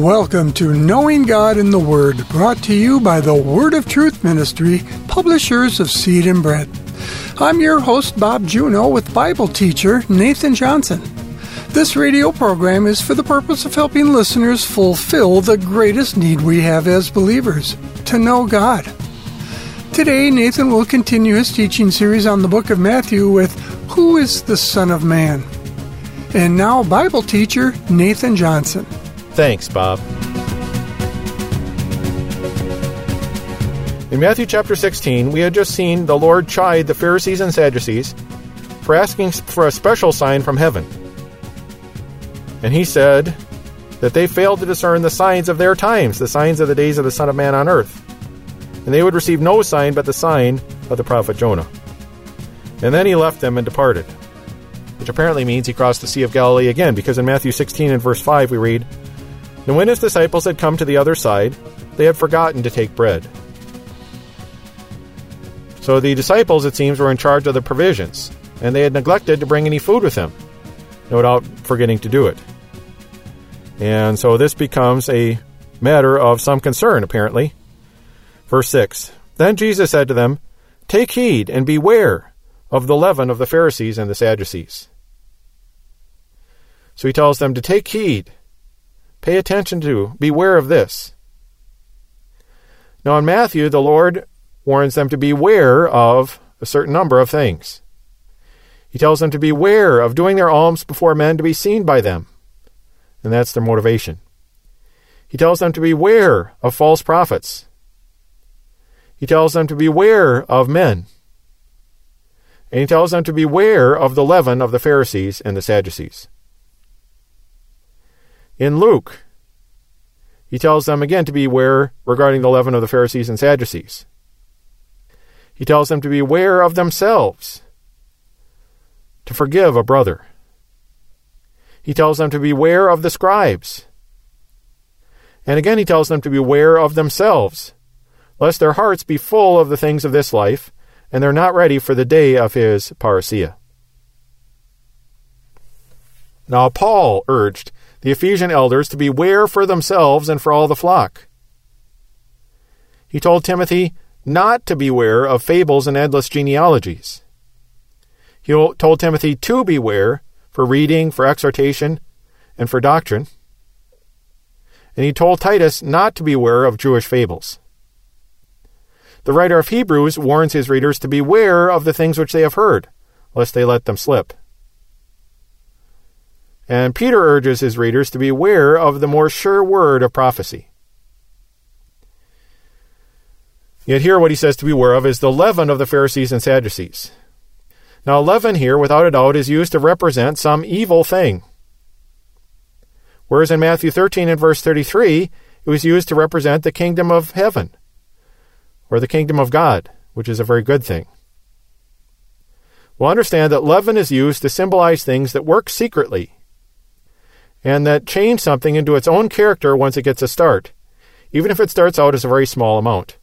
Welcome to Knowing God in the Word, brought to you by the Word of Truth Ministry, publishers of Seed and Bread. I'm your host, Bob Juneau, with Bible teacher Nathan Johnson. This radio program is for the purpose of helping listeners fulfill the greatest need we have as believers, to know God. Today, Nathan will continue his teaching series on the book of Matthew with Who is the Son of Man? And now, Bible teacher Nathan Johnson. Thanks, Bob. In Matthew chapter 16, we had just seen the Lord chide the Pharisees and Sadducees for asking for a special sign from heaven. And he said that they failed to discern the signs of their times, the signs of the days of the Son of Man on earth. And they would receive no sign but the sign of the prophet Jonah. And then he left them and departed, which apparently means he crossed the Sea of Galilee again, because in Matthew 16 and verse 5 we read, "And when his disciples had come to the other side, they had forgotten to take bread." So the disciples, it seems, were in charge of the provisions, and they had neglected to bring any food with them, no doubt forgetting to do it. And so this becomes a matter of some concern, apparently. Verse 6, "Then Jesus said to them, 'Take heed and beware of the leaven of the Pharisees and the Sadducees.'" So he tells them to take heed, pay attention to, beware of this. Now in Matthew, the Lord warns them to beware of a certain number of things. He tells them to beware of doing their alms before men to be seen by them. And that's their motivation. He tells them to beware of false prophets. He tells them to beware of men. And he tells them to beware of the leaven of the Pharisees and the Sadducees. In Luke, he tells them again to beware regarding the leaven of the Pharisees and Sadducees. He tells them to beware of themselves, to forgive a brother. He tells them to beware of the scribes. And again he tells them to beware of themselves, lest their hearts be full of the things of this life, and they're not ready for the day of his parousia. Now Paul urged the Ephesian elders to beware for themselves and for all the flock. He told Timothy not to beware of fables and endless genealogies. He told Timothy to beware for reading, for exhortation, and for doctrine. And he told Titus not to beware of Jewish fables. The writer of Hebrews warns his readers to beware of the things which they have heard, lest they let them slip. And Peter urges his readers to beware of the more sure word of prophecy. Yet here what he says to beware of is the leaven of the Pharisees and Sadducees. Now leaven here, without a doubt, is used to represent some evil thing. Whereas in Matthew 13 and verse 33, it was used to represent the kingdom of heaven, or the kingdom of God, which is a very good thing. We'll understand that leaven is used to symbolize things that work secretly, and that change something into its own character once it gets a start, even if it starts out as a very small amount.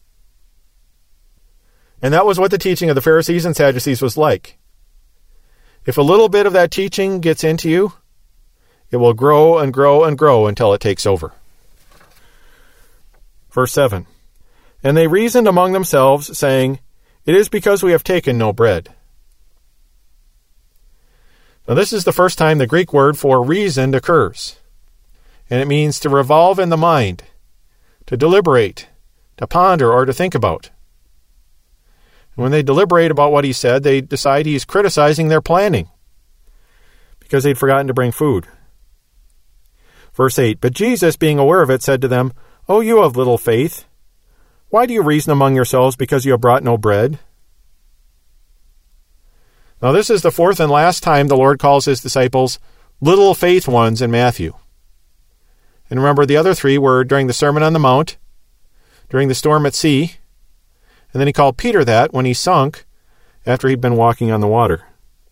And that was what the teaching of the Pharisees and Sadducees was like. If a little bit of that teaching gets into you, it will grow and grow and grow until it takes over. Verse 7, "And they reasoned among themselves, saying, 'It is because we have taken no bread.'" Now this is the first time the Greek word for reasoned occurs. And it means to revolve in the mind, to deliberate, to ponder, or to think about. And when they deliberate about what he said, they decide he's criticizing their planning, because they'd forgotten to bring food. Verse 8, "But Jesus, being aware of it, said to them, 'O you of little faith, why do you reason among yourselves because you have brought no bread?'" Now this is the fourth and last time the Lord calls his disciples little faith ones in Matthew. And remember, the other three were during the Sermon on the Mount, during the storm at sea, and then he called Peter that when he sunk after he'd been walking on the water.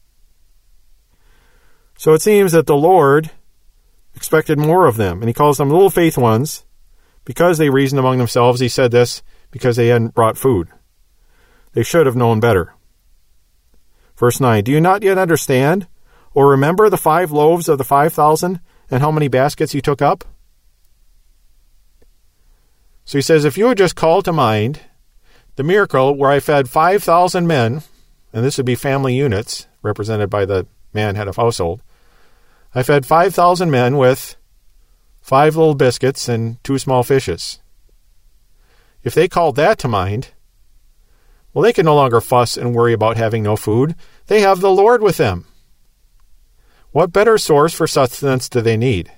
So it seems that the Lord expected more of them, and he calls them little faith ones because they reasoned among themselves. He said this because they hadn't brought food. They should have known better. Verse 9, "Do you not yet understand or remember the 5 loaves of the 5,000 and how many baskets you took up? So he says, if you would just call to mind the miracle where I fed 5,000 men, and this would be family units represented by the man head of household. I fed 5,000 men with 5 little biscuits and 2 small fishes. If they called that to mind, well, they can no longer fuss and worry about having no food. They have the Lord with them. What better source for sustenance do they need?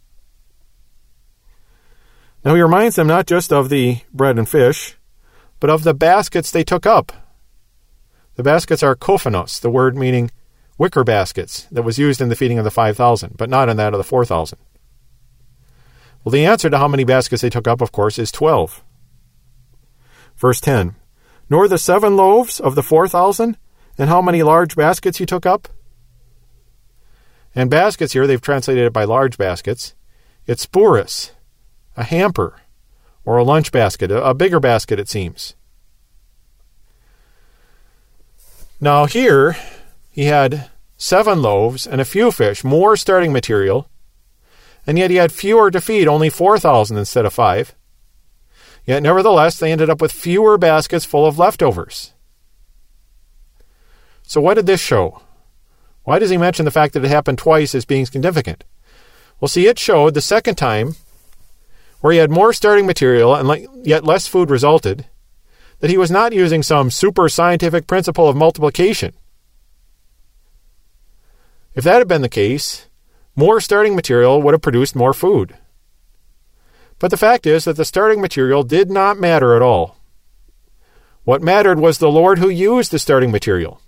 Now he reminds them not just of the bread and fish, but of the baskets they took up. The baskets are kophanos, the word meaning wicker baskets, that was used in the feeding of the 5,000, but not in that of the 4,000. Well, the answer to how many baskets they took up, of course, is 12. Verse 10, nor the 7 loaves of the 4,000, and how many large baskets you took up? And baskets here, they've translated it by large baskets. It's spouros, a hamper, or a lunch basket, a bigger basket it seems. Now here, he had 7 loaves and a few fish, more starting material, and yet he had fewer to feed, only 4,000 instead of 5. Yet nevertheless, they ended up with fewer baskets full of leftovers. So what did this show? Why does he mention the fact that it happened twice as being significant? Well, see, it showed the second time, where he had more starting material and yet less food resulted, that he was not using some super scientific principle of multiplication. If that had been the case, more starting material would have produced more food. But the fact is that the starting material did not matter at all. What mattered was the Lord who used the starting material.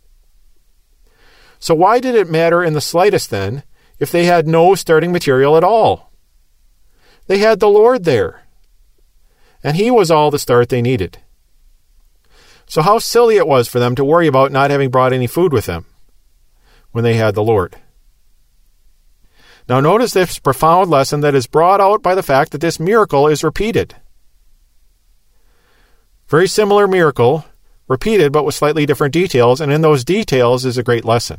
So why did it matter in the slightest then if they had no starting material at all? They had the Lord there, and he was all the start they needed. So how silly it was for them to worry about not having brought any food with them when they had the Lord. Now notice this profound lesson that is brought out by the fact that this miracle is repeated. Very similar miracle, repeated but with slightly different details, and in those details is a great lesson.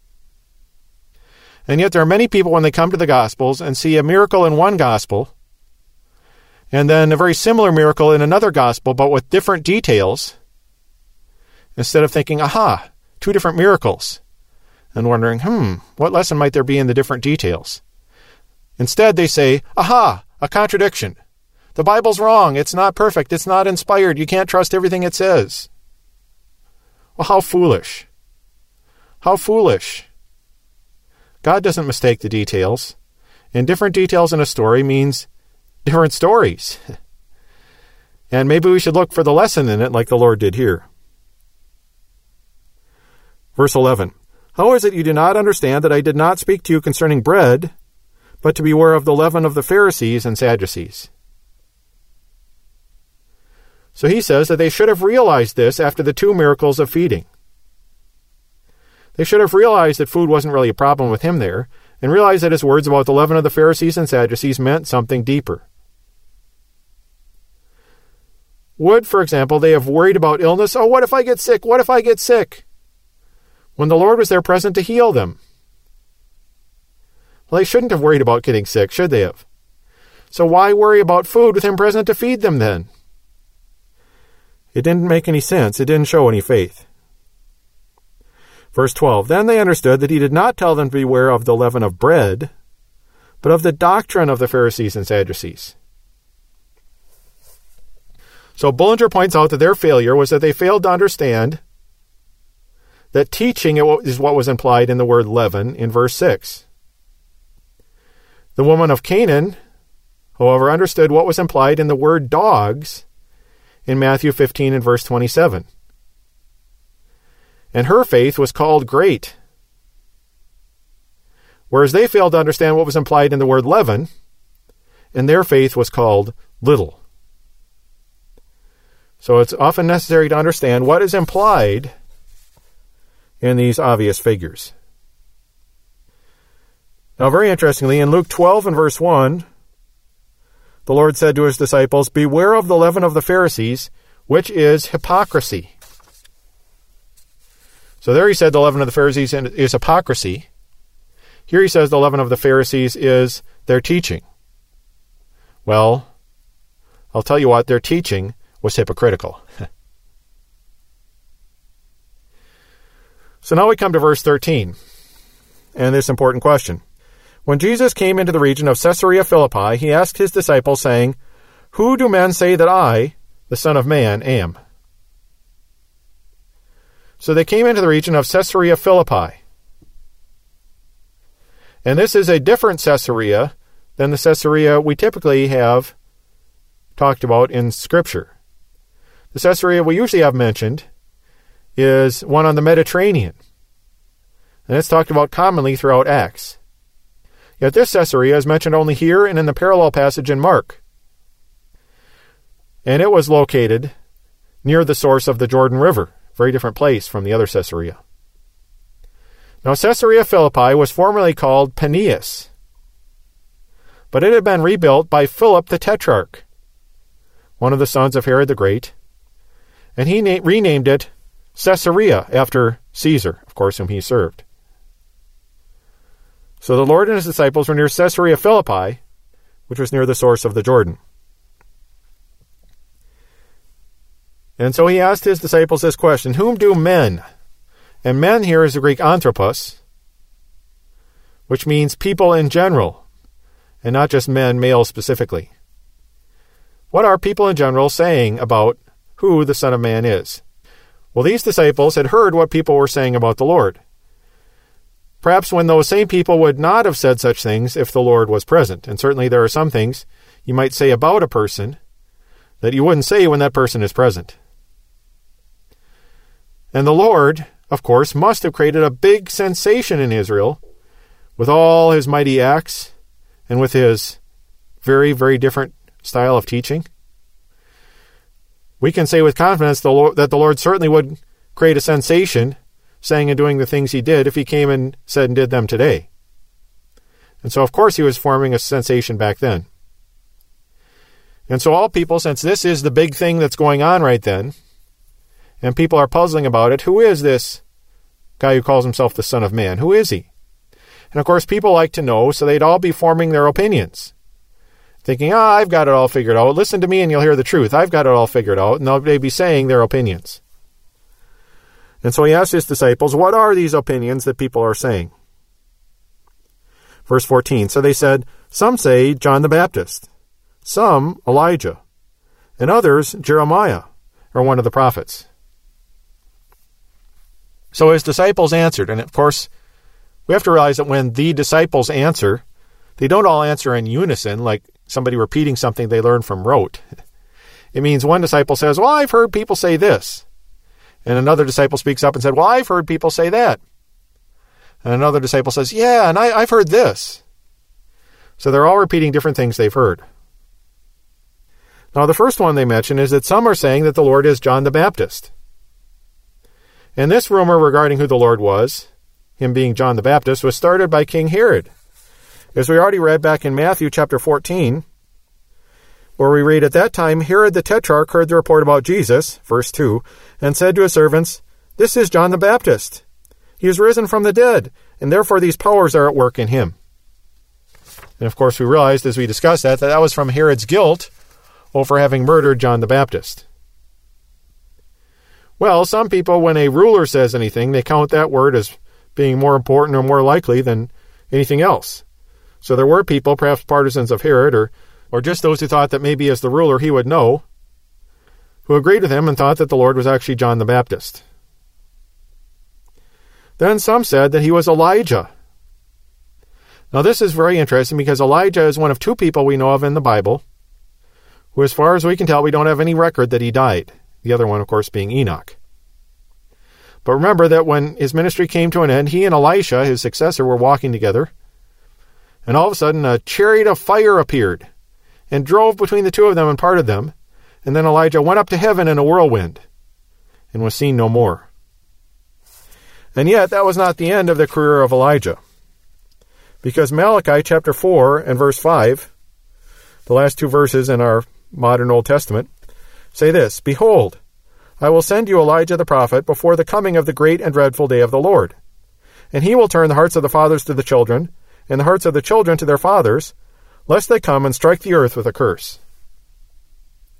And yet there are many people when they come to the Gospels and see a miracle in one Gospel, and then a very similar miracle in another Gospel but with different details, instead of thinking, aha, 2 different miracles, and wondering, what lesson might there be in the different details? Instead, they say, aha, a contradiction. The Bible's wrong. It's not perfect. It's not inspired. You can't trust everything it says. Well, how foolish. How foolish. God doesn't mistake the details. And different details in a story means different stories. And maybe we should look for the lesson in it like the Lord did here. Verse 11. How is it you do not understand that I did not speak to you concerning bread, but to beware of the leaven of the Pharisees and Sadducees? So he says that they should have realized this after the 2 miracles of feeding. They should have realized that food wasn't really a problem with him there, and realized that his words about the leaven of the Pharisees and Sadducees meant something deeper. Would, for example, they have worried about illness? Oh, what if I get sick? What if I get sick? When the Lord was there present to heal them. Well, they shouldn't have worried about getting sick, should they have? So why worry about food with him present to feed them then? It didn't make any sense. It didn't show any faith. Verse 12, then they understood that he did not tell them to beware of the leaven of bread, but of the doctrine of the Pharisees and Sadducees. So Bullinger points out that their failure was that they failed to understand that teaching is what was implied in the word leaven in verse 6. The woman of Canaan, however, understood what was implied in the word dogs in Matthew 15 and verse 27. And her faith was called great. Whereas they failed to understand what was implied in the word leaven, and their faith was called little. So it's often necessary to understand what is implied in these obvious figures. Now, very interestingly, in Luke 12 and verse 1, the Lord said to his disciples, beware of the leaven of the Pharisees, which is hypocrisy. So there he said the leaven of the Pharisees is hypocrisy. Here he says the leaven of the Pharisees is their teaching. Well, I'll tell you what, their teaching was hypocritical. So now we come to verse 13, and this important question. When Jesus came into the region of Caesarea Philippi, he asked his disciples, saying, "Who do men say that I, the Son of Man, am?" So they came into the region of Caesarea Philippi. And this is a different Caesarea than the Caesarea we typically have talked about in Scripture. The Caesarea we usually have mentioned is one on the Mediterranean. And it's talked about commonly throughout Acts. Yet this Caesarea is mentioned only here and in the parallel passage in Mark. And it was located near the source of the Jordan River, a very different place from the other Caesarea. Now Caesarea Philippi was formerly called Paneas, but it had been rebuilt by Philip the Tetrarch, one of the sons of Herod the Great, and he renamed it Caesarea after Caesar, of course, whom he served. So the Lord and his disciples were near Caesarea Philippi, which was near the source of the Jordan. And so he asked his disciples this question, "Whom do men?" And men here is the Greek anthropos, which means people in general, and not just men, male specifically. What are people in general saying about who the Son of Man is? Well, these disciples had heard what people were saying about the Lord. Perhaps when those same people would not have said such things if the Lord was present. And certainly there are some things you might say about a person that you wouldn't say when that person is present. And the Lord, of course, must have created a big sensation in Israel with all his mighty acts and with his very, very different style of teaching. We can say with confidence that the Lord certainly would create a sensation saying and doing the things he did if he came and said and did them today. And so, of course, he was forming a sensation back then. And so all people, since this is the big thing that's going on right then, and people are puzzling about it, who is this guy who calls himself the Son of Man? Who is he? And of course, people like to know, so they'd all be forming their opinions. Thinking, I've got it all figured out. Listen to me and you'll hear the truth. I've got it all figured out. And they'd be saying their opinions. And so he asked his disciples, what are these opinions that people are saying? Verse 14, so they said, some say John the Baptist, some Elijah, and others Jeremiah, or one of the prophets. So his disciples answered, and of course, we have to realize that when the disciples answer, they don't all answer in unison, like somebody repeating something they learned from rote. It means one disciple says, well, I've heard people say this. And another disciple speaks up and said, well, I've heard people say that. And another disciple says, yeah, and I've heard this. So they're all repeating different things they've heard. Now, the first one they mention is that some are saying that the Lord is John the Baptist. And this rumor regarding who the Lord was, him being John the Baptist, was started by King Herod. As we already read back in Matthew chapter 14, where we read, at that time Herod the Tetrarch heard the report about Jesus, verse 2, and said to his servants, this is John the Baptist. He is risen from the dead, and therefore these powers are at work in him. And of course we realized as we discussed that was from Herod's guilt over having murdered John the Baptist. Well, some people, when a ruler says anything, they count that word as being more important or more likely than anything else. So there were people, perhaps partisans of Herod, or just those who thought that maybe as the ruler he would know, who agreed with him and thought that the Lord was actually John the Baptist. Then some said that he was Elijah. Now this is very interesting because Elijah is one of two people we know of in the Bible who, as far as we can tell, we don't have any record that he died. The other one, of course, being Enoch. But remember that when his ministry came to an end, he and Elisha, his successor, were walking together, and all of a sudden a chariot of fire appeared and drove between the two of them and parted them, and then Elijah went up to heaven in a whirlwind and was seen no more. And yet that was not the end of the career of Elijah, because Malachi chapter 4 and verse 5, the last two verses in our modern Old Testament, say this, behold, I will send you Elijah the prophet before the coming of the great and dreadful day of the Lord. And he will turn the hearts of the fathers to the children, and the hearts of the children to their fathers, lest they come and strike the earth with a curse.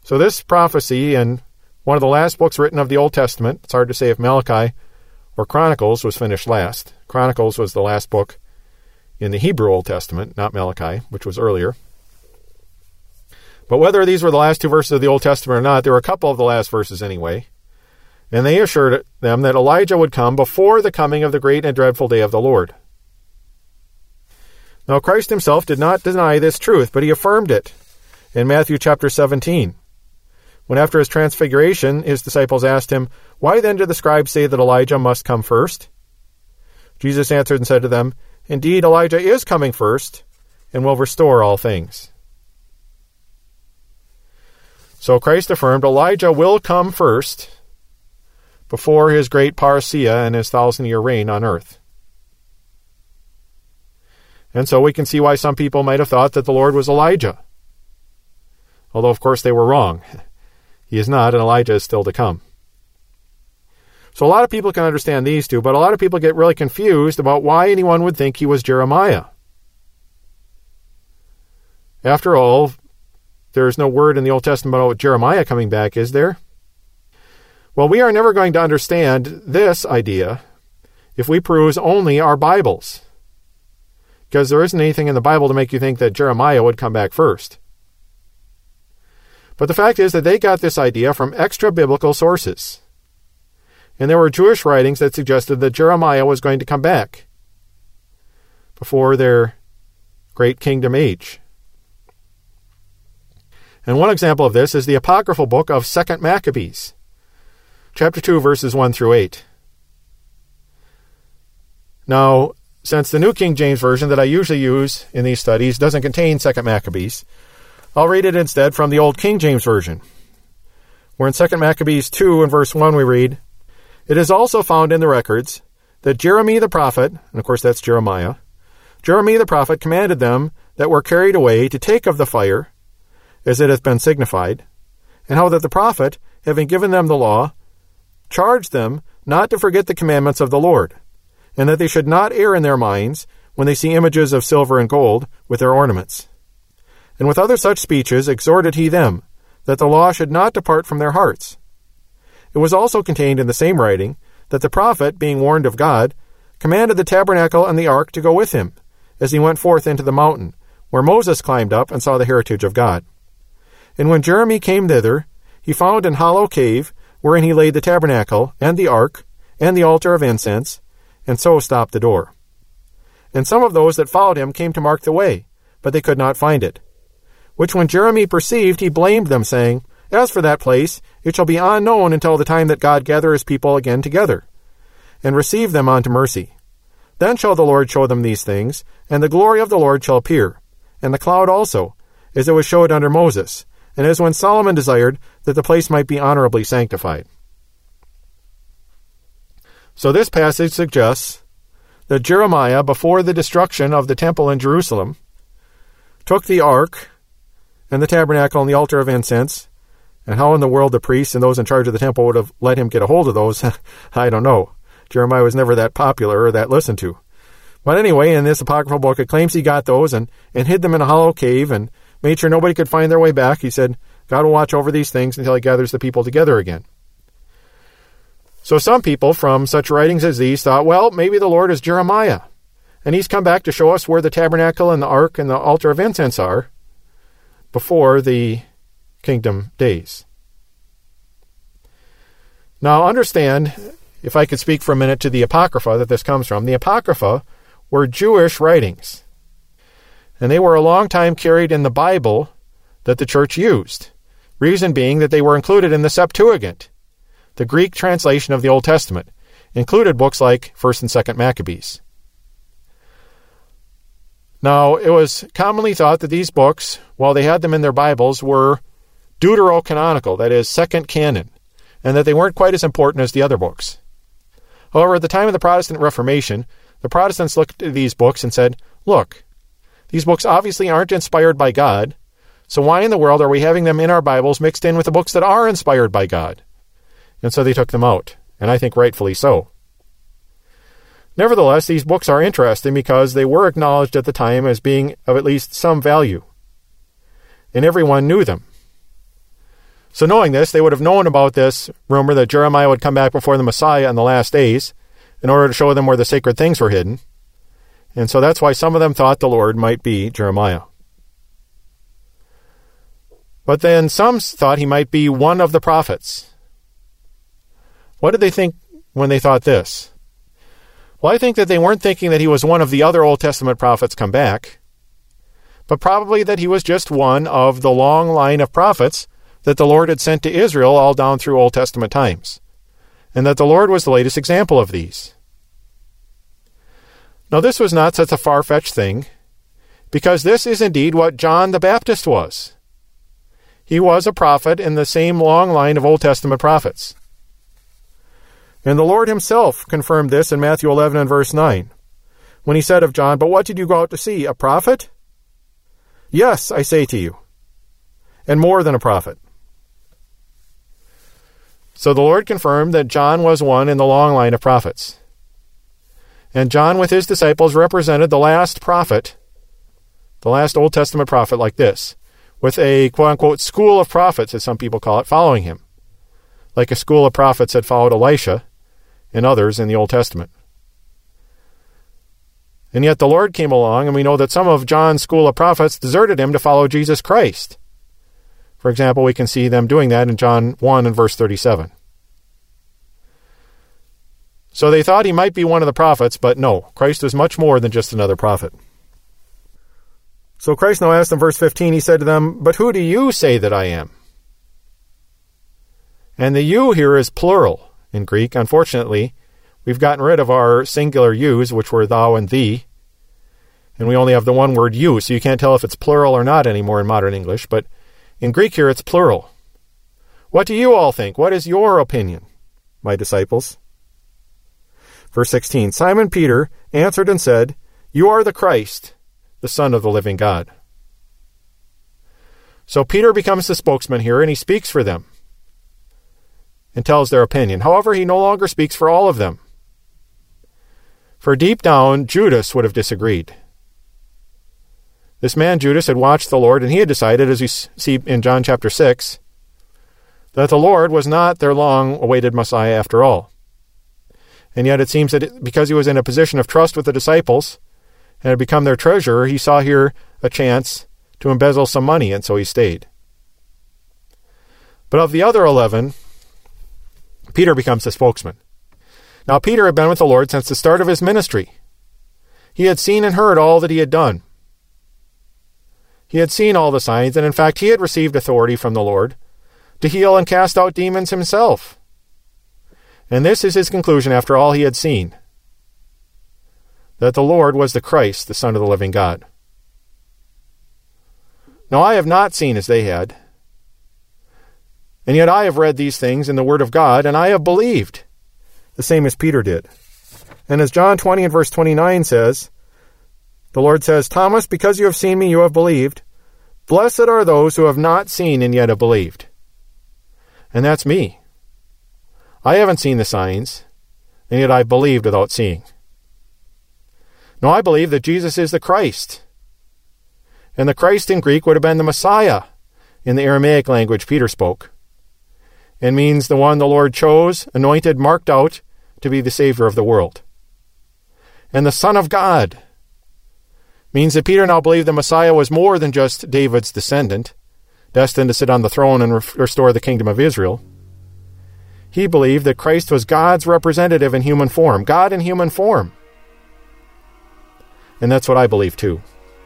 So this prophecy in one of the last books written of the Old Testament, it's hard to say if Malachi or Chronicles was finished last. Chronicles was the last book in the Hebrew Old Testament, not Malachi, which was earlier. But whether these were the last two verses of the Old Testament or not, there were a couple of the last verses anyway. And they assured them that Elijah would come before the coming of the great and dreadful day of the Lord. Now Christ himself did not deny this truth, but he affirmed it in Matthew chapter 17. When after his transfiguration, his disciples asked him, "Why then do the scribes say that Elijah must come first?" Jesus answered and said to them, "Indeed, Elijah is coming first and will restore all things." So Christ affirmed Elijah will come first before his great parousia and his 1,000-year reign on earth. And so we can see why some people might have thought that the Lord was Elijah. Although, of course, they were wrong. He is not, and Elijah is still to come. So a lot of people can understand these two, but a lot of people get really confused about why anyone would think he was Jeremiah. After all, there is no word in the Old Testament about Jeremiah coming back, is there? Well, we are never going to understand this idea if we peruse only our Bibles, because there isn't anything in the Bible to make you think that Jeremiah would come back first. But the fact is that they got this idea from extra-biblical sources. And there were Jewish writings that suggested that Jeremiah was going to come back before their great kingdom age. And one example of this is the apocryphal book of 2 Maccabees, chapter 2, verses 1 through 8. Now, since the New King James Version that I usually use in these studies doesn't contain 2 Maccabees, I'll read it instead from the Old King James Version, where in 2 Maccabees 2 and verse 1 we read, "It is also found in the records that Jeremy the prophet," and of course that's Jeremiah, "Jeremy the prophet commanded them that were carried away to take of the fire, as it hath been signified, and how that the prophet, having given them the law, charged them not to forget the commandments of the Lord, and that they should not err in their minds when they see images of silver and gold with their ornaments. And with other such speeches exhorted he them, that the law should not depart from their hearts. It was also contained in the same writing, that the prophet, being warned of God, commanded the tabernacle and the ark to go with him, as he went forth into the mountain, where Moses climbed up and saw the heritage of God. And when Jeremy came thither, he found an hollow cave, wherein he laid the tabernacle, and the ark, and the altar of incense, and so stopped the door. And some of those that followed him came to mark the way, but they could not find it. Which when Jeremy perceived, he blamed them, saying, As for that place, it shall be unknown until the time that God gather his people again together, and receive them unto mercy. Then shall the Lord show them these things, and the glory of the Lord shall appear, and the cloud also, as it was showed under Moses, and as when Solomon desired that the place might be honorably sanctified." So this passage suggests that Jeremiah, before the destruction of the temple in Jerusalem, took the ark and the tabernacle and the altar of incense, and how in the world the priests and those in charge of the temple would have let him get a hold of those, I don't know. Jeremiah was never that popular or that listened to. But anyway, in this apocryphal book, it claims he got those and hid them in a hollow cave and made sure nobody could find their way back. He said, God will watch over these things until he gathers the people together again. So some people from such writings as these thought, well, maybe the Lord is Jeremiah, and he's come back to show us where the tabernacle and the ark and the altar of incense are before the kingdom days. Now understand, if I could speak for a minute to the Apocrypha that this comes from, the Apocrypha were Jewish writings, and they were a long time carried in the Bible that the church used, reason being that they were included in the Septuagint, the Greek translation of the Old Testament, included books like 1st and 2nd Maccabees. Now, it was commonly thought that these books, while they had them in their Bibles, were deuterocanonical, that is, second canon, and that they weren't quite as important as the other books. However, at the time of the Protestant Reformation, the Protestants looked at these books and said, look, these books obviously aren't inspired by God, so why in the world are we having them in our Bibles mixed in with the books that are inspired by God? And so they took them out, and I think rightfully so. Nevertheless, these books are interesting because they were acknowledged at the time as being of at least some value, and everyone knew them. So knowing this, they would have known about this rumor that Jeremiah would come back before the Messiah in the last days in order to show them where the sacred things were hidden. And so that's why some of them thought the Lord might be Jeremiah. But then some thought he might be one of the prophets. What did they think when they thought this? Well, I think that they weren't thinking that he was one of the other Old Testament prophets come back, but probably that he was just one of the long line of prophets that the Lord had sent to Israel all down through Old Testament times, and that the Lord was the latest example of these. Now, this was not such a far-fetched thing, because this is indeed what John the Baptist was. He was a prophet in the same long line of Old Testament prophets. And the Lord himself confirmed this in Matthew 11 and verse 9, when he said of John, "But what did you go out to see? A prophet? Yes, I say to you, and more than a prophet." So the Lord confirmed that John was one in the long line of prophets. And John with his disciples represented the last prophet, the last Old Testament prophet like this, with a quote-unquote school of prophets, as some people call it, following him, like a school of prophets had followed Elisha and others in the Old Testament. And yet the Lord came along, and we know that some of John's school of prophets deserted him to follow Jesus Christ. For example, we can see them doing that in John 1 and verse 37. So they thought he might be one of the prophets, but no, Christ was much more than just another prophet. So Christ now asked in verse 15, he said to them, "But who do you say that I am?" And the you here is plural in Greek. Unfortunately, we've gotten rid of our singular yous, which were thou and thee, and we only have the one word you, so you can't tell if it's plural or not anymore in modern English, but in Greek here it's plural. What do you all think? What is your opinion, my disciples? Verse 16, Simon Peter answered and said, "You are the Christ, the Son of the living God." So Peter becomes the spokesman here, and he speaks for them and tells their opinion. However, he no longer speaks for all of them. For deep down, Judas would have disagreed. This man Judas had watched the Lord, and he had decided, as we see in John chapter 6, that the Lord was not their long-awaited Messiah after all. And yet it seems that because he was in a position of trust with the disciples and had become their treasurer, he saw here a chance to embezzle some money, and so he stayed. But of the other 11, Peter becomes the spokesman. Now Peter had been with the Lord since the start of his ministry. He had seen and heard all that he had done. He had seen all the signs, and in fact he had received authority from the Lord to heal and cast out demons himself. And this is his conclusion after all he had seen, that the Lord was the Christ, the Son of the living God. Now I have not seen as they had, and yet I have read these things in the Word of God, and I have believed, the same as Peter did. And as John 20 and verse 29 says, the Lord says, "Thomas, because you have seen me, you have believed. Blessed are those who have not seen and yet have believed." And that's me. I haven't seen the signs, and yet I believed without seeing. Now I believe that Jesus is the Christ. And the Christ in Greek would have been the Messiah in the Aramaic language Peter spoke. It means the one the Lord chose, anointed, marked out to be the Savior of the world. And the Son of God means that Peter now believed the Messiah was more than just David's descendant, destined to sit on the throne and restore the kingdom of Israel. He believed that Christ was God's representative in human form, God in human form. And that's what I believe too.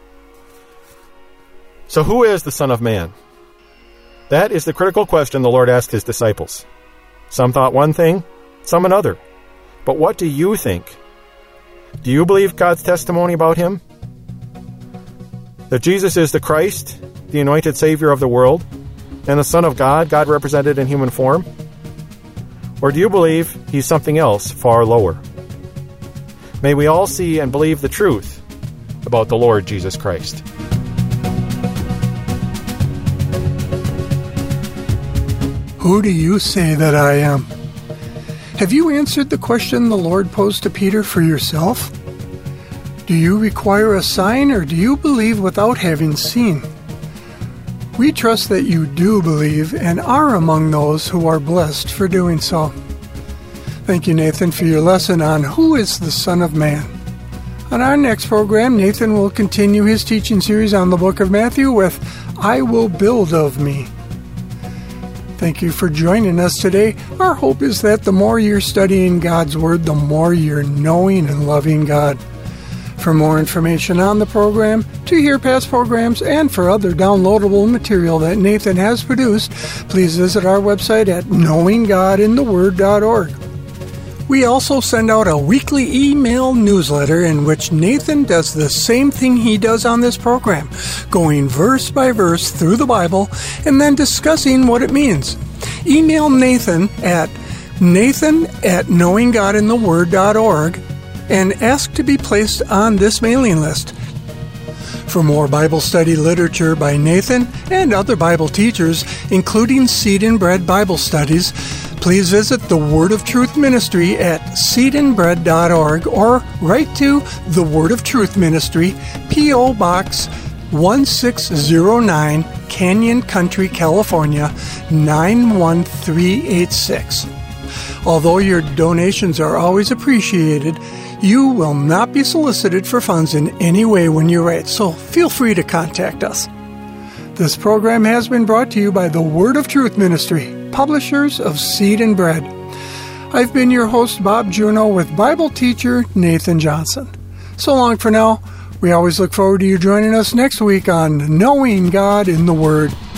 So who is the Son of Man? That is the critical question the Lord asked his disciples. Some thought one thing, some another. But what do you think? Do you believe God's testimony about him? That Jesus is the Christ, the anointed Savior of the world, and the Son of God, God represented in human form? Or do you believe he's something else far lower? May we all see and believe the truth about the Lord Jesus Christ. Who do you say that I am? Have you answered the question the Lord posed to Peter for yourself? Do you require a sign, or do you believe without having seen? We trust that you do believe and are among those who are blessed for doing so. Thank you, Nathan, for your lesson on who is the Son of Man. On our next program, Nathan will continue his teaching series on the book of Matthew with I Will Build of Me. Thank you for joining us today. Our hope is that the more you're studying God's Word, the more you're knowing and loving God. For more information on the program, to hear past programs, and for other downloadable material that Nathan has produced, please visit our website at knowinggodintheword.org. We also send out a weekly email newsletter in which Nathan does the same thing he does on this program, going verse by verse through the Bible and then discussing what it means. Email Nathan at nathan@knowinggodintheword.org and ask to be placed on this mailing list. For more Bible study literature by Nathan and other Bible teachers, including Seed and Bread Bible studies, please visit the Word of Truth Ministry at seedandbread.org or write to the Word of Truth Ministry, P.O. Box 1609, Canyon Country, California, 91386. Although your donations are always appreciated, you will not be solicited for funds in any way when you write, so feel free to contact us. This program has been brought to you by the Word of Truth Ministry, publishers of Seed and Bread. I've been your host, Bob Juneau, with Bible teacher Nathan Johnson. So long for now. We always look forward to you joining us next week on Knowing God in the Word.